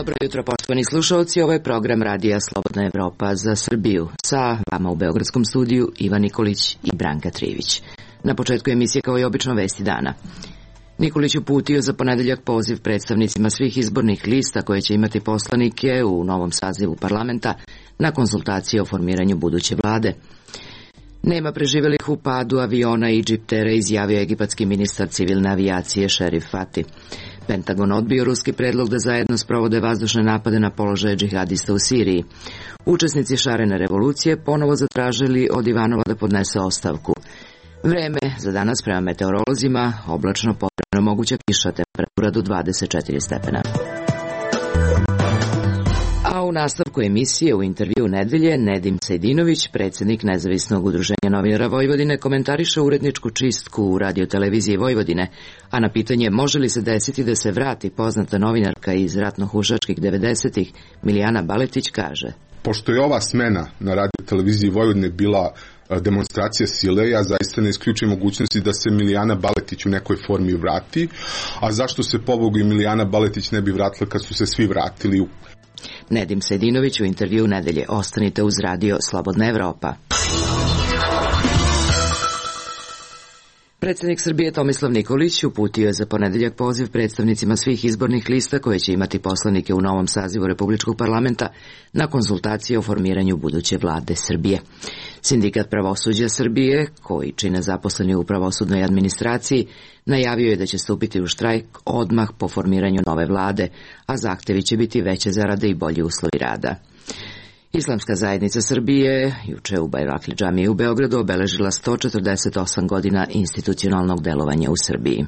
Dobro jutro, poštovani slušalci, ovo je program Radija Slobodna Evropa za Srbiju. Sa vama u Beogradskom studiju Ivan Nikolić i Branka Trivić. Na početku emisije kao i obično vesti dana. Nikolić uputio za ponedeljak poziv predstavnicima svih izbornih lista koje će imati poslanike u novom sazivu parlamenta na konsultacije o formiranju buduće vlade. Nema preživelih u padu aviona Egyptera, izjavio egipatski ministar civilne avijacije Šerif Fati. Pentagon odbio ruski predlog da zajedno sprovode vazdušne napade na položaje džihadista u Siriji. Učesnici šarene revolucije ponovo zatražili od Ivanova da podnese ostavku. Vreme za danas prema meteorolozima, oblačno, povremeno moguća kiša, temperatura do 24 stepena. A u nastavku emisije u intervju nedelje Nedim Sejdinović, predsjednik Nezavisnog udruženja novinara Vojvodine, komentariše uredničku čistku u radioteleviziji Vojvodine, a na pitanje može li se desiti da se vrati poznata novinarka iz ratno-hušačkih 90-ih, Milijana Baletić kaže: Pošto je ova smena na radioteleviziji Vojvodine bila demonstracija sile, ja zaista ne isključujem mogućnosti da se Milijana Baletić u nekoj formi vrati, a zašto se pobogu i Milijana Baletić ne bi vratila kad su se svi vratili? Nedim Sejdinović u intervju nedelje. Ostanite uz Radio Slobodna Evropa. Predsjednik Srbije Tomislav Nikolić uputio je za ponedeljak poziv predstavnicima svih izbornih lista koje će imati poslanike u novom sazivu Republičkog parlamenta na konsultacije o formiranju buduće vlade Srbije. Sindikat pravosuđa Srbije, koji čine zaposleni u pravosudnoj administraciji, najavio je da će stupiti u štrajk odmah po formiranju nove vlade, a zahtevi će biti veće zarade i bolji uslovi rada. Islamska zajednica Srbije juče u Bajrakli džamiji u Beogradu obeležila 148 godina institucionalnog delovanja u Srbiji.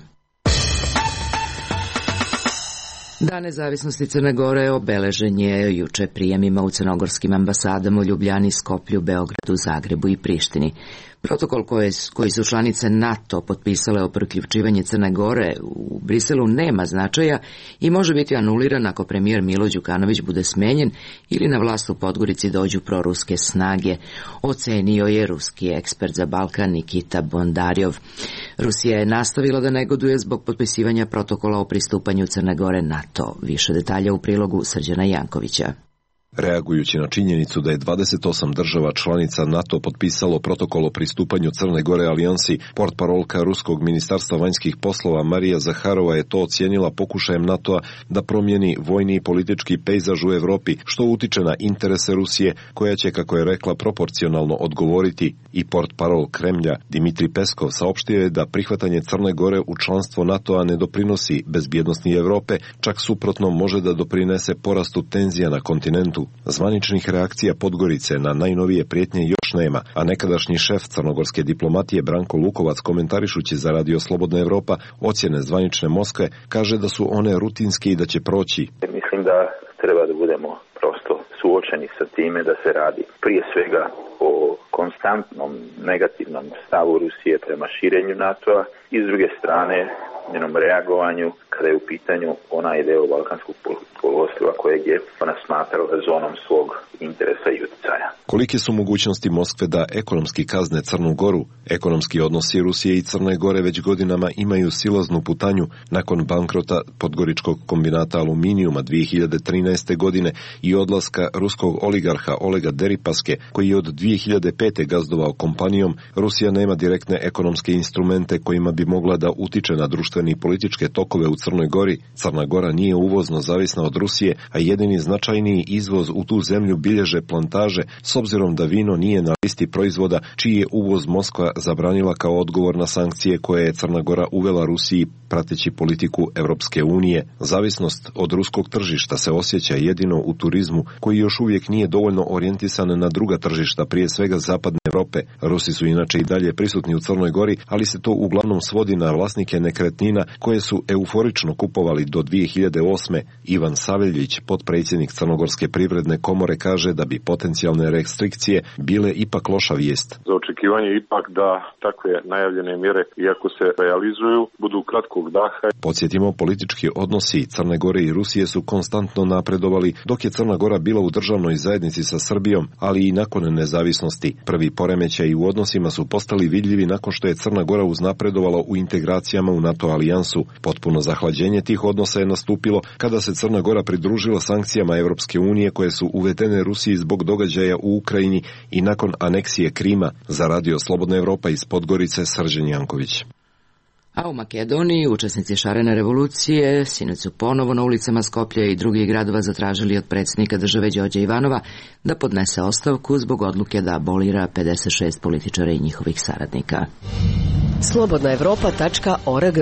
Dan nezavisnosti Crne Gore obeležen je juče prijemima u crnogorskim ambasadama u Ljubljani, Skoplju, Beogradu, Zagrebu i Prištini. Protokol koji su članice NATO potpisale o priključivanju Crne Gore u Briselu nema značaja i može biti anuliran ako premijer Milo Đukanović bude smenjen ili na vlast u Podgorici dođu proruske snage, ocenio je ruski ekspert za Balkan Nikita Bondarjov. Rusija je nastavila da negoduje zbog potpisivanja protokola o pristupanju Crne Gore NATO. Više detalja u prilogu Srđana Jankovića. Reagujući na činjenicu da je 28 država članica NATO potpisalo protokol o pristupanju Crne Gore alijansi, portparolka Ruskog ministarstva vanjskih poslova Marija Zaharova je to ocijenila pokušajem NATO-a da promijeni vojni i politički pejzaž u Evropi, što utiče na interese Rusije, koja će, kako je rekla, proporcionalno odgovoriti. I portparol Kremlja Dimitrij Peskov saopštio je da prihvatanje Crne Gore u članstvo NATO-a ne doprinosi bezbjednosti Evrope, čak suprotno može da doprinese porastu tenzija na kontinentu. Zvaničnih reakcija Podgorice na najnovije prijetnje još nema, a nekadašnji šef crnogorske diplomatije Branko Lukovac, komentarišući za Radio Slobodna Evropa ocjene zvanične Moskve, kaže da su one rutinske i da će proći. Mislim da treba da budemo prosto suočeni sa time da se radi prije svega o konstantnom negativnom stavu Rusije prema širenju NATO-a i s druge strane njenom reagovanju kada je u pitanju onaj deo Balkanskog poluostrva kojeg je ona smatrala zonom svog interesa i utjecaja. Kolike su mogućnosti Moskve da ekonomski kazne Crnu Goru? Ekonomski odnosi Rusije i Crne Gore već godinama imaju silaznu putanju nakon bankrota podgoričkog kombinata aluminijuma 2013. godine i odlaska ruskog oligarha Olega Deripaske, koji je od 2005. gazdovao kompanijom. Rusija nema direktne ekonomske instrumente kojima bi mogla da utiče na društvene i političke tokove u Crnoj Gori. Crna Gora nije uvozno zavisna od Rusije, a jedini značajniji izvoz u tu zemlju bilježe plantaže, s obzirom da vino nije na listi proizvoda čiji je uvoz Moskva zabranila kao odgovor na sankcije koje je Crna Gora uvela Rusiji prateći politiku Evropske unije. Zavisnost od ruskog tržišta se osjeća jedino u turizmu, koji još uvijek nije dovoljno orijentisan na druga tržišta, prije svega zapadne Europe. Rusi su inače i dalje prisutni u Crnoj Gori, ali se to uglavnom svodi na vlasnike nekretnina koje su euforično kupovali do 2008. Ivan Saveljić, potpredsjednik Crnogorske privredne komore, kaže da bi potencijalne restrikcije bile ipak loša vijest. Za očekivanje ipak da takve najavljene mjere, iako se realizuju, budu kratkog daha. Podsjetimo, politički odnosi Crne Gore i Rusije su konstantno napredovali dok je Crna Gora bila u državnoj zajednici sa Srbijom, ali i nakon nezavisnosti. Prvi poredak poremećaji u odnosima su postali vidljivi nakon što je Crna Gora uznapredovala u integracijama u NATO alijansu. Potpuno zahlađenje tih odnosa je nastupilo kada se Crna Gora pridružila sankcijama Evropske unije koje su uvedene Rusiji zbog događaja u Ukrajini i nakon aneksije Krima. Za Radio Slobodna Evropa iz Podgorice, Srđan Janković. A u Makedoniji učesnici šarene revolucije sinoć su ponovo na ulicama Skoplja i drugih gradova zatražili od predsjednika države Đorđa Ivanova da podnese ostavku zbog odluke da abolira 56 političara i njihovih saradnika. Slobodnaevropa.org.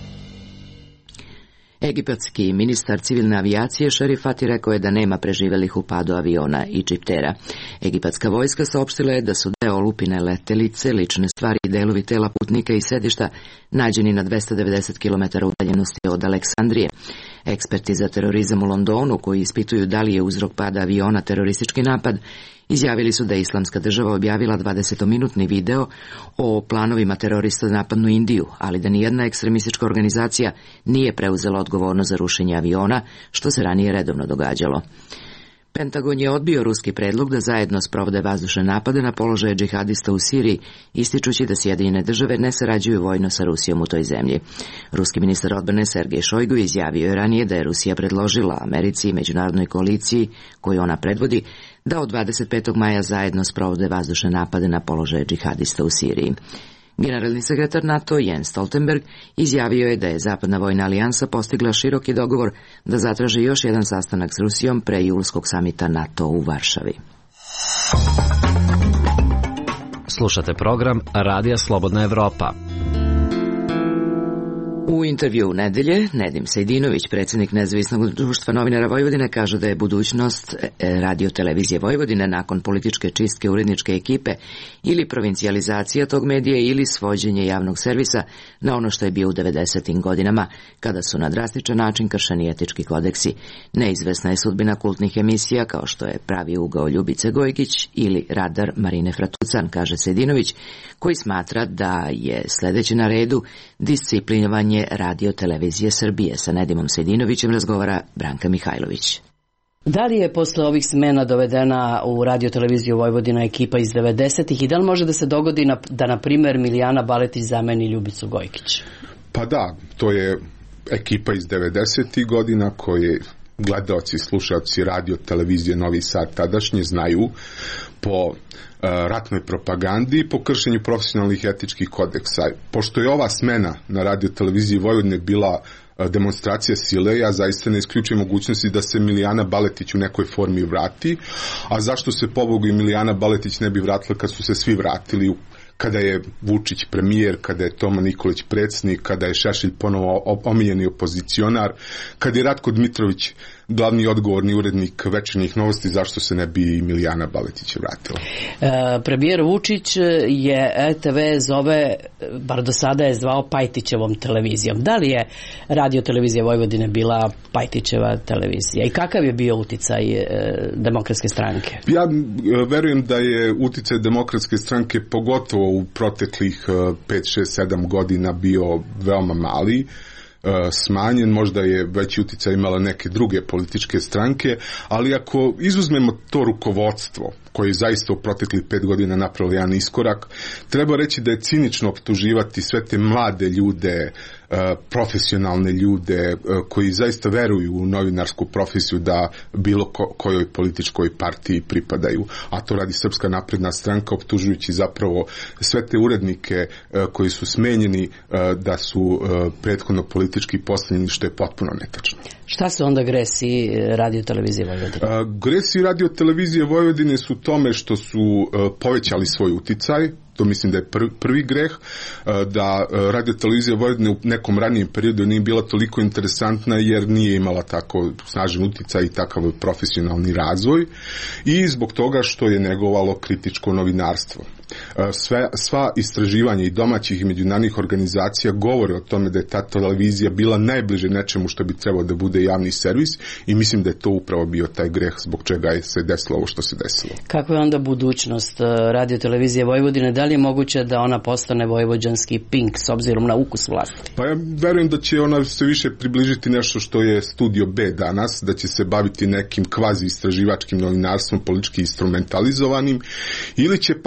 Egipatski ministar civilne avijacije Šerif Fati rekao je da nema preživelih u padu aviona i čiptera. Egipatska vojska saopštila je da su deo olupine letelice, lične stvari i delovi tela putnika i sedišta nađeni na 290 km udaljenosti od Aleksandrije. Eksperti za terorizam u Londonu, koji ispituju da li je uzrok pada aviona teroristički napad, izjavili su da je Islamska država objavila 20-minutni video o planovima terorista da napadnu Indiju, ali da nijedna ekstremistička organizacija nije preuzela odgovornost za rušenje aviona, što se ranije redovno događalo. Pentagon je odbio ruski predlog da zajedno sprovode vazdušne napade na položaje džihadista u Siriji, ističući da Sjedinjene države ne sarađuju vojno sa Rusijom u toj zemlji. Ruski ministar odbrane Sergej Šojgu izjavio je ranije da je Rusija predložila Americi i međunarodnoj koaliciji, koju ona predvodi, da od 25. maja zajedno sprovode vazdušne napade na položaje džihadista u Siriji. Generalni sekretar NATO Jens Stoltenberg izjavio je da je Zapadna vojna alijansa postigla široki dogovor da zatraži još jedan sastanak s Rusijom pre julskog samita NATO u Varšavi. Slušate program Radija Slobodna Evropa. U intervjuu nedelje, Nedim Sejdinović, predsjednik Nezavisnog društva novinara Vojvodine, kaže da je budućnost Radio-televizije Vojvodine nakon političke čistke uredničke ekipe ili provincijalizacija tog medija ili svođenje javnog servisa na ono što je bio u 90. godinama, kada su na drastičan način kršeni etički kodeksi. Neizvesna je sudbina kultnih emisija kao što je Pravi ugao Ljubice Gojgić ili Radar Marine Fratucan, kaže Sejdinović, koji smatra da je sljedeće na redu disciplinovanje Radio-televizije Srbije. Sa Nedimom Sejdinovićem razgovara Branka Mihajlović. Da li je posle ovih smena dovedena u Radio-televiziju Vojvodina ekipa iz 90-ih i da li može da se dogodi da, na primjer, Milijana Baletić zameni Ljubicu Gojkić? Pa da, to je ekipa iz 90-ih godina koje gledaoci i slušaoci Radio-televizije Novi Sad tadašnje znaju po ratnoj propagandi i po kršenju profesionalnih etičkih kodeksa. Pošto je ova smena na Radio-televiziji Vojvodine bila demonstracija sile, ja zaista ne isključujem mogućnosti da se Milijana Baletić u nekoj formi vrati, a zašto se pobogu i Milijana Baletić ne bi vratila kad su se svi vratili, kada je Vučić premijer, kada je Toma Nikolić predsjednik, kada je Šešelj ponovo omiljeni opozicionar, kada je Ratko Dmitrović glavni odgovorni urednik Večernjih novosti, zašto se ne bi Milijana Baletić vratila? Premijer Vučić je RTV zove, bar do sada je zvao Pajtićevom televizijom. Da li je Radio-televizija Vojvodine bila Pajtićeva televizija i kakav je bio uticaj Demokratske stranke? Ja verujem da je uticaj Demokratske stranke pogotovo u proteklih 5, 6, 7 godina bio veoma mali, smanjen, možda je veći uticaj imala neke druge političke stranke, ali ako izuzmemo to rukovodstvo koje je zaista u proteklih 5 godina napravilo jedan iskorak, treba reći da je cinično optuživati sve te mlade ljude, profesionalne ljude koji zaista veruju u novinarsku profesiju da bilo kojoj političkoj partiji pripadaju, a to radi Srpska napredna stranka, optužujući zapravo sve te urednike koji su smenjeni da su prethodno politički postavljeni, što je potpuno netačno. Šta su onda gresi Radio-televizije Vojvodine? Gresi Radio-televizije Vojvodine su tome što su povećali svoj uticaj. To mislim da je prvi greh, da Radio-televizija Vojvodine u nekom ranijem periodu nije bila toliko interesantna jer nije imala tako snažan uticaj i takav profesionalni razvoj i zbog toga što je negovalo kritičko novinarstvo. Sva istraživanja i domaćih i međunarodnih organizacija govore o tome da je ta televizija bila najbliže nečemu što bi trebalo da bude javni servis i mislim da je to upravo bio taj greh zbog čega je se desilo ovo što se desilo. Kako je onda budućnost Radio-televizije Vojvodine? Da li je moguće da ona postane vojvođanski Pink s obzirom na ukus vlasti? Pa ja verujem da će ona se više približiti nešto što je Studio B danas, da će se baviti nekim kvazi istraživačkim novinarstvom, politički instrumentalizovanim, ili će pak da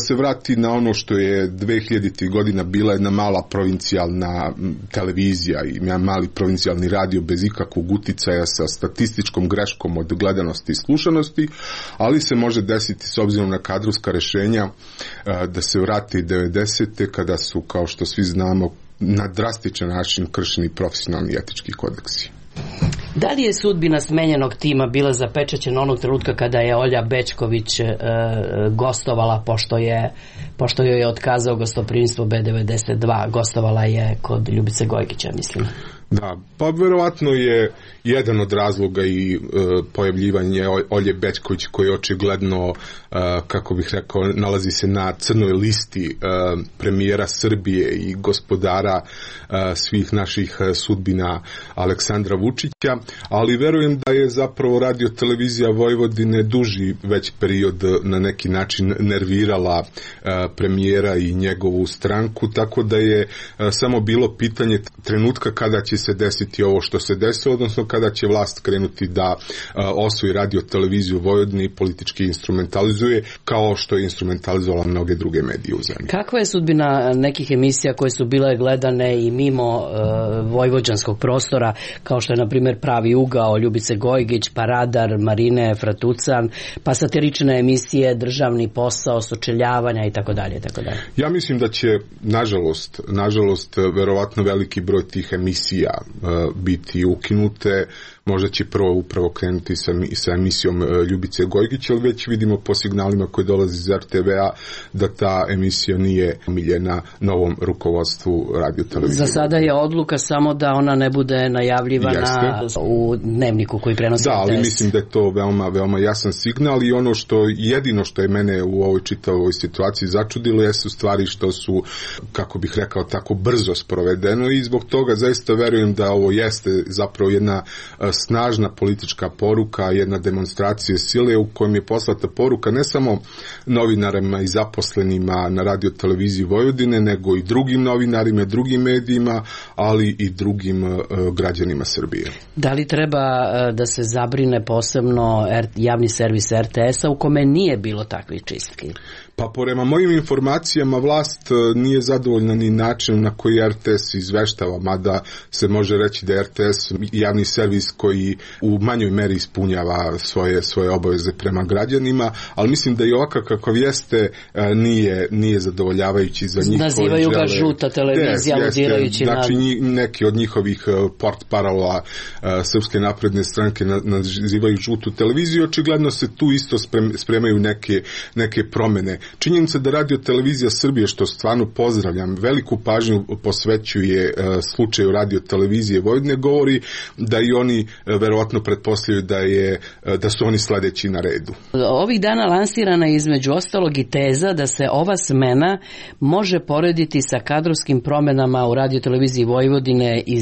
se vrati na ono što je 2000. godina bila jedna mala provincijalna televizija i mali provincijalni radio bez ikakvog uticaja sa statističkom greškom od gledanosti i slušanosti, ali se može desiti s obzirom na kadrovska rešenja da se vrati 90. kada su, kao što svi znamo, na drastičan način kršeni profesionalni etički kodeksi. Da li je sudbina smenjenog tima bila zapečaćena onog trenutka kada je Olja Bećković gostovala, pošto joj je otkazao gostoprimstvo B92, gostovala je kod Ljubice Gojgića, mislim. Da, pa verovatno je jedan od razloga i pojavljivanje Olje Bećković, koji očigledno, kako bih rekao, nalazi se na crnoj listi premijera Srbije i gospodara svih naših sudbina Aleksandra Vučića, ali verujem da je zapravo Radio televizija Vojvodine duži već period na neki način nervirala premijera i njegovu stranku, tako da je samo bilo pitanje trenutka kada će se desiti ovo što se desilo, odnosno kada će vlast krenuti da osvoji Radio televiziju Vojvodine i politički instrumentalizuje, kao što je instrumentalizovala mnoge druge medije u zemlji. Kakva je sudbina nekih emisija koje su bile gledane i mimo vojvođanskog prostora, kao što je, na primjer, Pravi ugao Ljubice Gojgić, pa Radar Marine Fratucan, pa satirične emisije Državni posao, Sučeljavanja itd. Ja mislim da će, nažalost, verovatno veliki broj tih emisija biti ukinute. Možda će prvo upravo krenuti sa emisijom Ljubice Gojgić, ali već vidimo po signalima koji dolaze iz RTV-a da ta emisija nije omiljena novom rukovodstvu Radio televizije. Za sada je odluka samo da ona ne bude najavljivana u dnevniku koji prenosi RTS. Da, ali mislim da je to veoma jasan signal i ono jedino što je mene u ovoj čitavoj situaciji začudilo jeste u stvari što su, kako bih rekao, tako brzo sprovedeno i zbog toga zaista verujem da ovo jeste zapravo jedna snažna politička poruka, jedna demonstracija sile u kojem je poslata poruka ne samo novinarima i zaposlenima na Radio televiziji Vojvodine, nego i drugim novinarima, drugim medijima, ali i drugim građanima Srbije. Da li treba da se zabrine posebno javni servis RTS-a u kome nije bilo takvih čistki? Pa prema mojim informacijama vlast nije zadovoljna ni način na koji RTS izveštava, mada se može reći da je RTS javni servis koji u manjoj meri ispunjava svoje obaveze prema građanima, ali mislim da i ovakav kakav jeste nije zadovoljavajući za njih. Nazivaju ga žuta televizija, aludirajući na... Znači neki od njihovih portparola Srpske napredne stranke nazivaju žutu televiziju, očigledno se tu isto spremaju neke promene. Činjenica da Radio televizija Srbije, što stvarno pozdravljam, veliku pažnju posvećuje slučaju Radio televizije Vojvodine, govori da i oni verovatno pretpostavljaju da su oni sledeći na redu. Ovih dana lansirana je između ostalog i teza da se ova smena može porediti sa kadrovskim promenama u Radio televiziji Vojvodine iz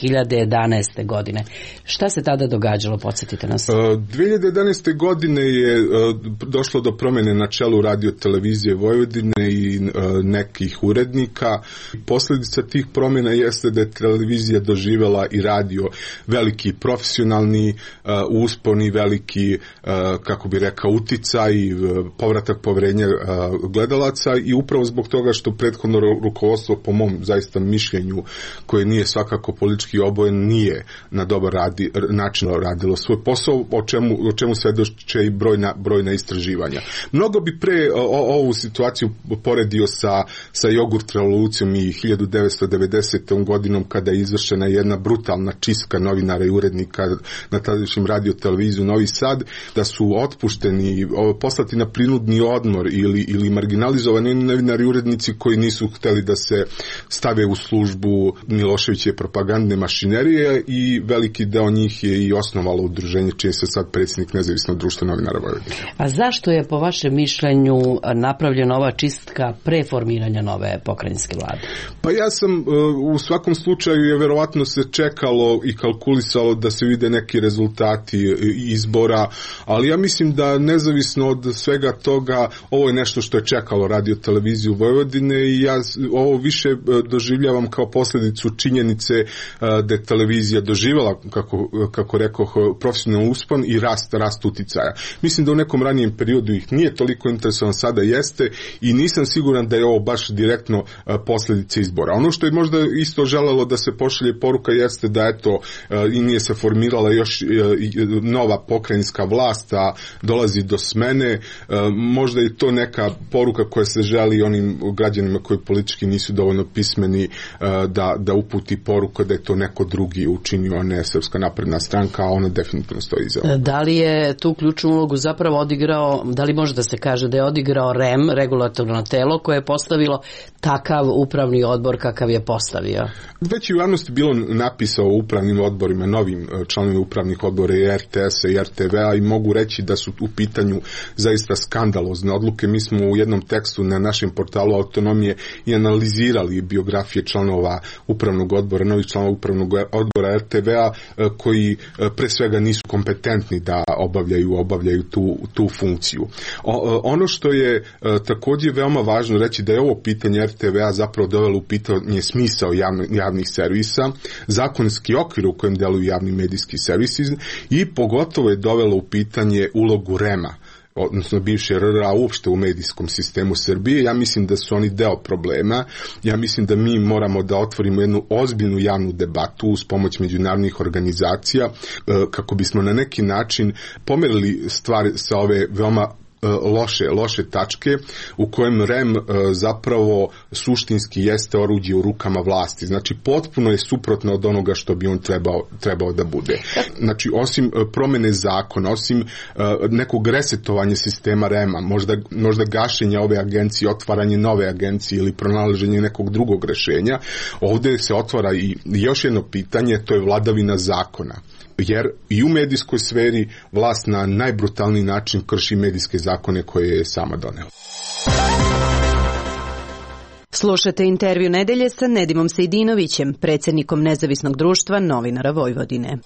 2011. godine. Šta se tada događalo? Podsjetite nas. 2011. godine je došlo do promene na čelu Radio televizije Vojvodine i nekih urednika. Posljedica tih promjena jeste da je televizija doživjela i radio veliki profesionalni uspon i veliki, kako bi rekao, uticaj i povratak poverenja gledalaca i upravo zbog toga što prethodno rukovodstvo, po mom zaista mišljenju, koje nije svakako politički obojen, nije na dobar način radilo svoj posao, o čemu svedoče i brojna istraživanja. Mnogo bi pre ovu situaciju poredio sa jogurt revolucijom i 1990. godinom kada je izvršena jedna brutalna čistka novinara i urednika na tadašnjem Radio televiziju Novi Sad, da su otpušteni, poslati na prinudni odmor ili marginalizovani novinari i urednici koji nisu hteli da se stave u službu Miloševićeve propagandne mašinerije i veliki deo njih je i osnovalo udruženje čiji se sad predsjednik Nezavisnog društva novinara Vojvodine. A zašto je po vašem mišljenju napravljena ova čistka pre formiranja nove pokrajinske vlade? Pa ja sam, u svakom slučaju je verovatno se čekalo i kalkulisalo da se vide neki rezultati izbora, ali ja mislim da nezavisno od svega toga, ovo je nešto što je čekalo Radio televiziju Vojvodine i ja ovo više doživljavam kao posljedicu činjenice da je televizija doživjela, kako rekoh, profesionalni uspon i rast uticaja. Mislim da u nekom ranijem periodu ih nije toliko interesovan sada jeste i nisam siguran da je ovo baš direktno posljedica izbora. Ono što je možda isto želelo da se pošalje poruka jeste da eto i nije se formirala još nova pokrajinska vlast, a dolazi do smene. Možda je to neka poruka koja se želi onim građanima koji politički nisu dovoljno pismeni da uputi poruku da je to neko drugi učinio, a ne Srpska napredna stranka, a ona definitivno stoji iza ovoga. Da li je tu ključnu ulogu zapravo odigrao, da li može da se kaže da je odigrao REM, regulatorno telo, koje je postavilo takav upravni odbor kakav je postavio? Već i u javnosti bilo napisao o upravnim odborima, novim članovima upravnih odbora i RTS-a i RTV-a i mogu reći da su u pitanju zaista skandalozne odluke. Mi smo u jednom tekstu na našem portalu Autonomije i analizirali biografije članova upravnog odbora, novih članova upravnog odbora RTV-a koji pre svega nisu kompetentni da obavljaju tu funkciju. Ono što je također veoma važno reći da je ovo pitanje RTV-a zapravo dovelo u pitanje smisao javnih servisa, zakonski okvir u kojem deluju javni medijski servisi i pogotovo je dovelo u pitanje ulogu REM-a, odnosno bivše RRA uopšte u medijskom sistemu Srbije. Ja mislim da su oni deo problema. Ja mislim da mi moramo da otvorimo jednu ozbiljnu javnu debatu uz pomoć međunarodnih organizacija kako bismo na neki način pomerili stvari sa ove veoma loše tačke u kojem REM zapravo suštinski jeste oruđe u rukama vlasti. Znači potpuno je suprotno od onoga što bi on trebao da bude. Znači osim promene zakona, osim nekog resetovanja sistema REM-a, možda gašenja ove agencije, otvaranje nove agencije ili pronalaženje nekog drugog rešenja, ovdje se otvara i još jedno pitanje, to je vladavina zakona. Jer i u medijskoj sferi vlast na najbrutalniji način krši medijske zakone koje je sama donela. Slušate intervju nedelje sa Nedimom Sejdinovićem, predsjednikom Nezavisnog društva novinara Vojvodine.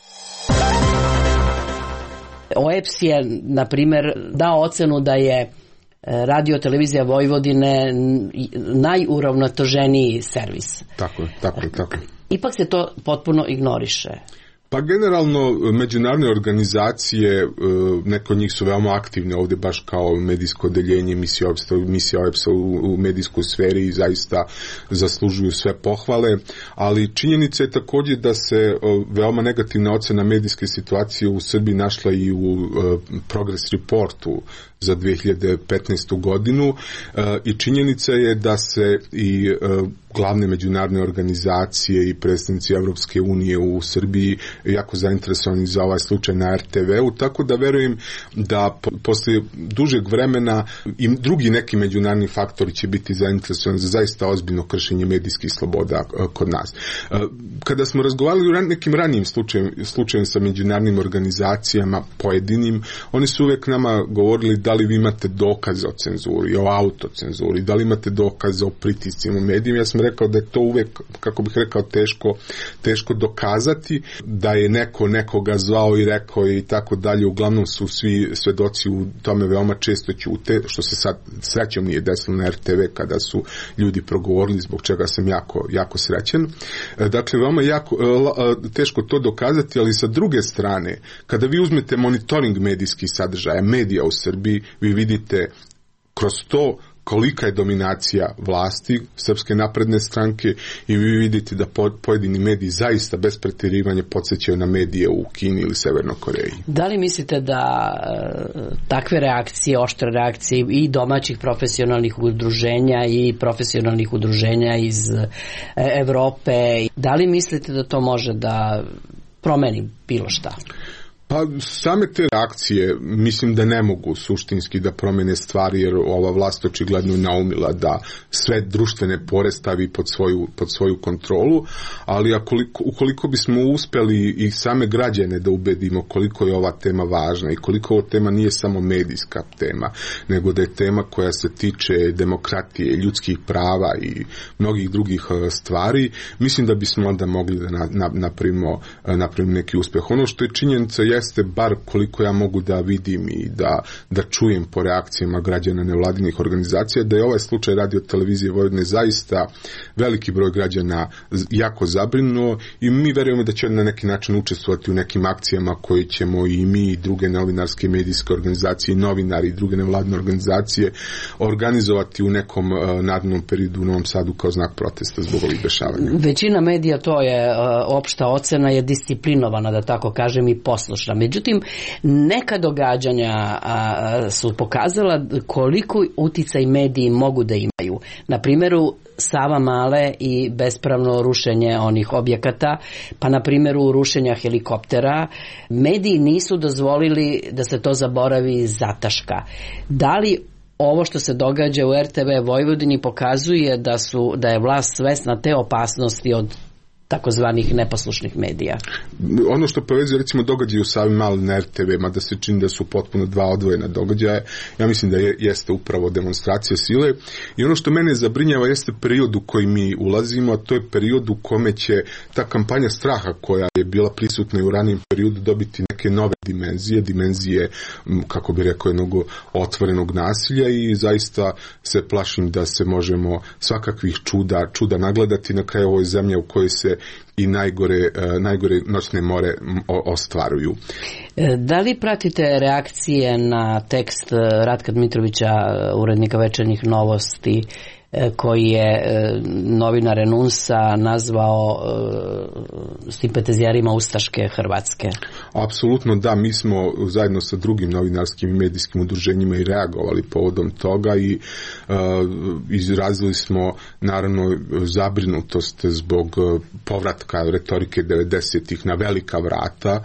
OEBS je, na primjer, dao ocenu da je Radio televizija Vojvodine najuravnoteženiji servis. Tako. Ipak se to potpuno ignoriše. Pa generalno međunarodne organizacije, neke od njih su veoma aktivne ovdje baš kao medijsko odeljenje, misija OEBS-a u medijskoj sferi i zaista zaslužuju sve pohvale, ali činjenica je također da se veoma negativna ocena medijske situacije u Srbiji našla i u Progress Reportu za 2015. godinu i činjenica je da se i glavne međunarodne organizacije i predstavnici Evropske unije u Srbiji jako zainteresovani za ovaj slučaj na RTV-u, tako da verujem da posle dužeg vremena i drugi neki međunarodni faktori će biti zainteresovani za zaista ozbiljno kršenje medijskih sloboda kod nas. Kada smo razgovarali o nekim ranijim slučajem sa međunarodnim organizacijama pojedinim, oni su uvijek nama govorili da li vi imate dokaze o cenzuri, o autocenzuri, da li imate dokaze o pritiscima u medijima. Ja sam rekao da je to uvijek, kako bih rekao, teško dokazati, da je neko nekoga zvao i rekao i tako dalje. Uglavnom su svi svedoci u tome veoma često ćute, što se sad srećom nije desilo na RTV kada su ljudi progovorili, zbog čega sam jako srećan. Dakle, veoma teško to dokazati, ali sa druge strane, kada vi uzmete monitoring medijskih sadržaja, medija u Srbiji, vi vidite kroz to kolika je dominacija vlasti Srpske napredne stranke i vi vidite da pojedini mediji zaista bez pretjerivanja podsjećaju na medije u Kini ili Severnoj Koreji. Da li mislite da takve reakcije, oštre reakcije i domaćih profesionalnih udruženja i profesionalnih udruženja iz Evrope, da li mislite da to može da promeni bilo šta? Pa same te reakcije mislim da ne mogu suštinski da promene stvari, jer ova vlast očigledno naumila da sve društvene pore stavi pod svoju kontrolu, ali ukoliko bismo uspjeli i same građane da ubedimo koliko je ova tema važna i koliko ova tema nije samo medijska tema, nego da je tema koja se tiče demokratije, ljudskih prava i mnogih drugih stvari, mislim da bismo onda mogli da napravimo neki uspjeh. Ono što je činjenica jeste, bar koliko ja mogu da vidim i da čujem po reakcijama građana nevladinih organizacija, da je ovaj slučaj Radio televizije Vojvodine zaista veliki broj građana jako zabrinuo i mi verujemo da će na neki način učestvovati u nekim akcijama koje ćemo i mi i druge novinarske medijske organizacije, novinari i druge nevladine organizacije organizovati u nekom narednom periodu u Novom Sadu kao znak protesta zbog ovih dešavanja. Većina medija, to je opšta ocena, je disciplinovana, da tako kažem, i poslušna. Međutim, neka događanja su pokazala koliko uticaj mediji mogu da imaju. Na primjeru Savamale i bespravno rušenje onih objekata, pa na primjeru rušenja helikoptera, mediji nisu dozvolili da se to zaboravi zataška. Da li ovo što se događa u RTV Vojvodini pokazuje da je vlast svesna te opasnosti od takozvanih neposlušnih medija? Ono što povezuje recimo događaj u Savamali na RTV, mada se čini da su potpuno dva odvojena događaja, ja mislim da jeste upravo demonstracija sile i ono što mene zabrinjava jeste period u koji mi ulazimo, a to je period u kome će ta kampanja straha koja je bila prisutna i u ranijem periodu dobiti neke nove dimenzije, kako bi rekao, jednog otvorenog nasilja i zaista se plašim da se možemo svakakvih čuda nagledati na kraju ovoj zemlje u kojoj se i najgore noćne more ostvaruju. Da li pratite reakcije na tekst Ratka Dmitrovića, urednika Večernjih novosti, koji je novinar Renunsa nazvao simpatizijarima ustaške Hrvatske? Apsolutno da, mi smo zajedno sa drugim novinarskim i medijskim udruženjima i reagovali povodom toga i izrazili smo naravno zabrinutost zbog povratka retorike 90-ih na velika vrata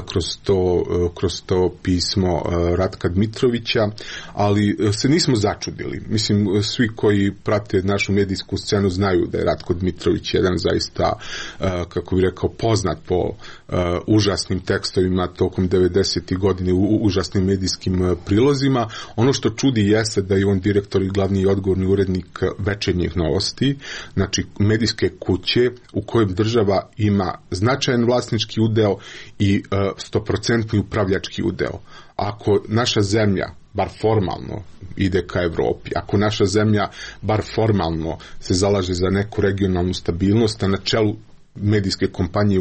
kroz to pismo Ratka Dmitrovića, ali se nismo začudili. Mislim, svi koji prate našu medijsku scenu znaju da je Ratko Dmitrović jedan zaista, kako bih rekao, poznat po užasnim tekstovima tokom 90. godine, u užasnim medijskim prilozima. Ono što čudi jeste da je on direktor i glavni odgovorni urednik Večernjih novosti, znači medijske kuće u kojem država ima značajan vlasnički udeo i 100% upravljački udeo. Ako naša zemlja bar formalno ide ka Evropi, ako naša zemlja bar formalno se zalaže za neku regionalnu stabilnost, a na čelu medijske kompanije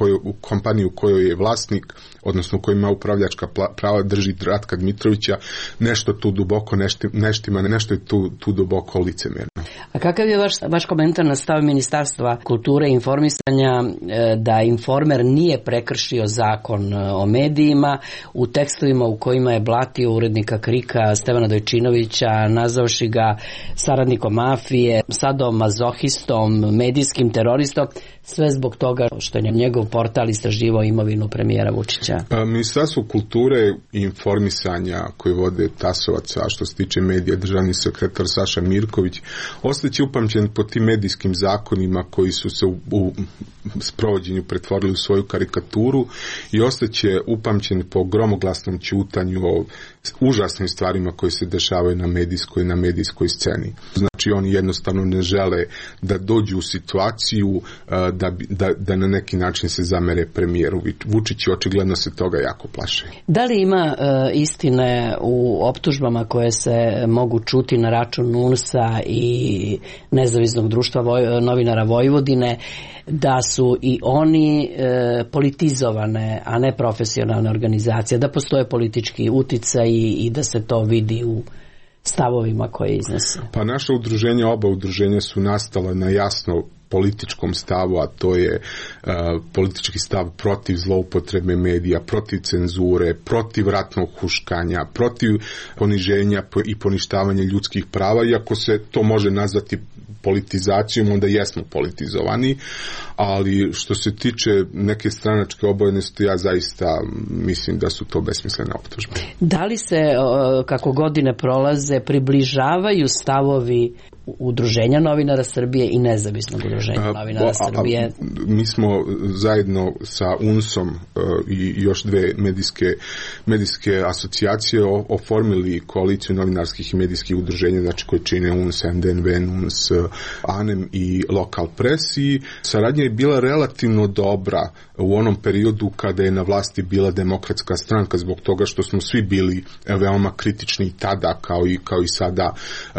u kojoj je vlasnik, odnosno u kojoj ima upravljačka prava, drži Ratka Dmitrovića, nešto tu duboko neštima, nešto je tu duboko licemerno. A kakav je vaš komentar na stav Ministarstva kulture i informisanja da Informer nije prekršio zakon o medijima u tekstovima u kojima je blatio urednika Krika Stevana Dojčinovića, nazavši ga saradnikom mafije, sadomazohistom, medijskim teroristom, sve zbog toga što je njegov portal istraživao imovinu premijera Vučića? Ministarstvo kulture i informisanja koje vode Tasovac, a što se tiče medija, državni sekretar Saša Mirković, ostaće upamćen po tim medijskim zakonima koji su se u sprovođenju pretvorili u svoju karikaturu i ostaće upamćen po gromoglasnom ćutanju o užasnim stvarima koje se dešavaju na medijskoj sceni. Znači oni jednostavno ne žele da dođu u situaciju da na neki način se zamere premijeru. Vučić očigledno se toga jako plaše. Da li ima istine u optužbama koje se mogu čuti na račun NUNS-a i Nezavisnog društva novinara Vojvodine, da su i oni politizovane, a ne profesionalne organizacije, da postoje politički uticaj i da se to vidi u stavovima koje iznose? Pa naša udruženja, oba udruženja su nastala na jasno političkom stavu, a to je politički stav protiv zloupotrebe medija, protiv cenzure, protiv ratnog huškanja, protiv poniženja i poništavanja ljudskih prava, iako se to može nazvati politizacijom, onda jesmo politizovani, ali što se tiče neke stranačke obojenosti, ja zaista mislim da su to besmislene optužbe. Da li se, kako godine prolaze, približavaju stavovi Udruženja novinara Srbije i Nezavisnog udruženja novinara Srbije. Mi smo zajedno sa UNS-om i još dve medijske asocijacije oformili koaliciju novinarskih i medijskih udruženja, znači koje čine UNS, NDNV, UNS, ANEM i Lokal Pres, i saradnja je bila relativno dobra u onom periodu kada je na vlasti bila Demokratska stranka, zbog toga što smo svi bili veoma kritični i tada kao i sada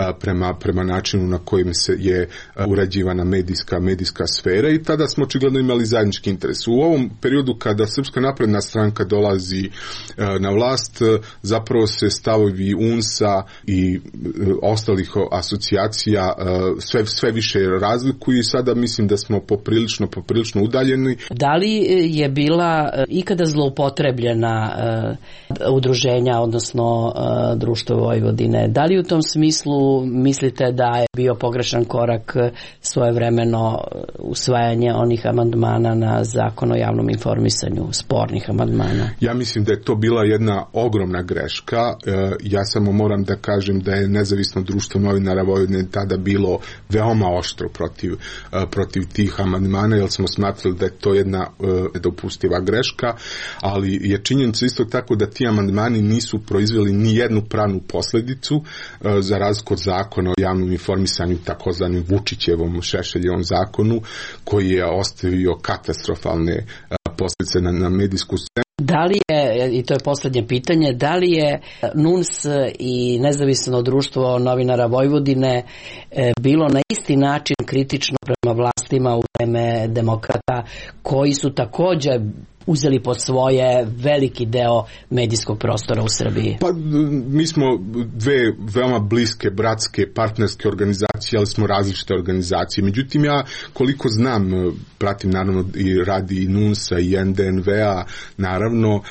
prema načinu na kojim se je urađivana medijska sfera, i tada smo očigledno imali zajednički interes. U ovom periodu kada Srpska napredna stranka dolazi na vlast, zapravo se stavovi UNS-a i ostalih asocijacija sve više razlikuju i sada mislim da smo poprilično udaljeni. Da li je bila ikada zloupotrebljena udruženja, odnosno Društvo Vojvodine? Da li u tom smislu mislite da je bio pogrešan korak svojevremeno usvajanje onih amandmana na Zakon o javnom informisanju, spornih amandmana? Ja mislim da je to bila jedna ogromna greška. Ja samo moram da kažem da je Nezavisno društvo novinara Vojvodine tada bilo veoma oštro protiv tih amandmana, jer smo smatrali da je to jedna nedopustiva greška, ali je činjenica isto tako da ti amandmani nisu proizveli ni jednu pravnu posljedicu, za razliku od Zakona o javnom informisanju, takozvanom Vučićevom Šešeljevom zakonu, koji je ostavio katastrofalne posljedice na medijsku scenu. Da li je, i to je posljednje pitanje, da li je NUNS i Nezavisno društvo novinara Vojvodine bilo na isti način kritično prema vlastima u vreme demokrata, koji su također uzeli pod svoje veliki deo medijskog prostora u Srbiji? Pa mi smo dve veoma bliske, bratske, partnerske organizacije, ali smo različite organizacije. Međutim, ja koliko znam, pratim naravno i radi i NUNS-a i NDNV-a, naravno,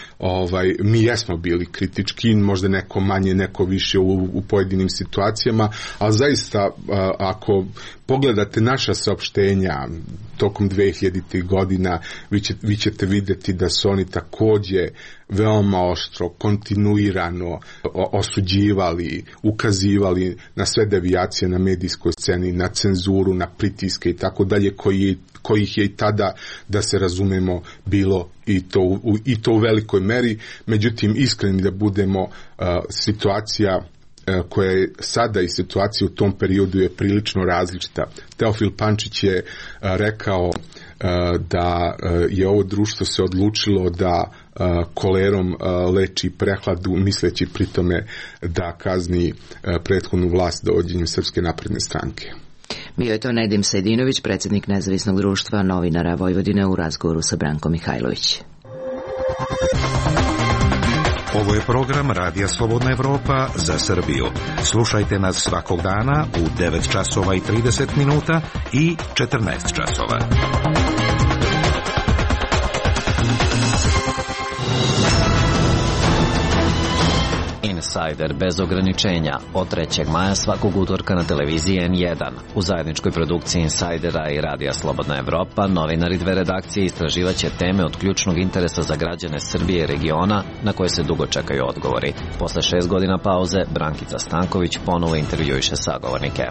mi jesmo bili kritički, možda neko manje, neko više u pojedinim situacijama, ali zaista ako pogledate naša saopštenja tokom 2000. godina, vi ćete vidjeti da su oni također veoma oštro, kontinuirano osuđivali, ukazivali na sve devijacije na medijskoj sceni, na cenzuru, na pritiske i tako dalje, kojih je i tada, da se razumemo, bilo i to u velikoj meri. Međutim, iskreni da budemo, situacija koja je sada i situacija u tom periodu je prilično različita. Teofil Pančić je rekao da je ovo društvo se odlučilo da kolerom leči prehladu, misleći pri tome da kazni prethodnu vlast dovođenjem Srpske napredne stranke. Bio je to Nedim Sejdinović, predsjednik Nezavisnog društva novinara Vojvodine, u razgovoru sa Brankom Mihajlović. Ovo je program Radija Slobodna Evropa za Srbiju. Slušajte nas svakog dana u 9 časova i 30 minuta i 14 časova. Insider bez ograničenja od 3. maja svakog utorka na televiziji N1. U zajedničkoj produkciji Insidera i Radija Slobodna Evropa novinari dve redakcije istraživaće teme od ključnog interesa za građane Srbije i regiona na koje se dugo čekaju odgovori. Posle 6 godina pauze, Brankica Stanković ponovo intervjuiše sagovornike.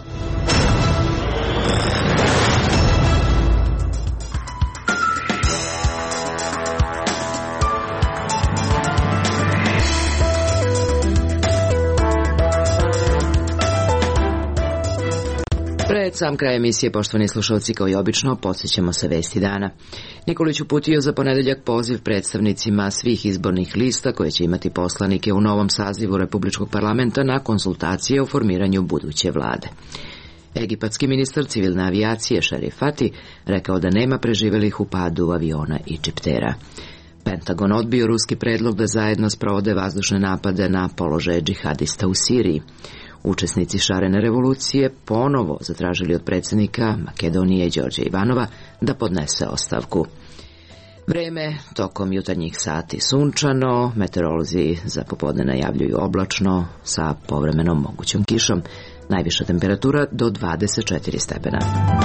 Pred sam kraj emisije, poštovani slušalci, kao i obično, podsjećamo se vesti dana. Nikolić uputio za ponedeljak poziv predstavnicima svih izbornih lista koje će imati poslanike u novom sazivu Republičkog parlamenta na konsultacije o formiranju buduće vlade. Egipatski ministar civilne avijacije Šerif Fati rekao da nema preživelih u padu aviona i čiptera. Pentagon odbio ruski predlog da zajedno sprovode vazdušne napade na položaje džihadista u Siriji. Učesnici šarene revolucije ponovo zatražili od predsjednika Makedonije Đorđa Ivanova da podnese ostavku. Vreme tokom jutarnjih sati sunčano, meteorolozi za popodne najavljuju oblačno sa povremenom mogućom kišom. Najviša temperatura do 24 stepena.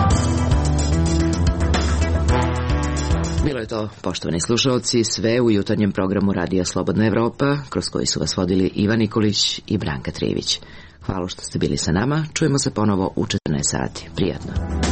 Bilo je to, poštovani slušalci, sve u jutarnjem programu Radija Slobodna Evropa, kroz koji su vas vodili Ivan Nikolić i Branka Trivić. Hvala što ste bili sa nama. Čujemo se ponovo u 14 sati. Prijatno.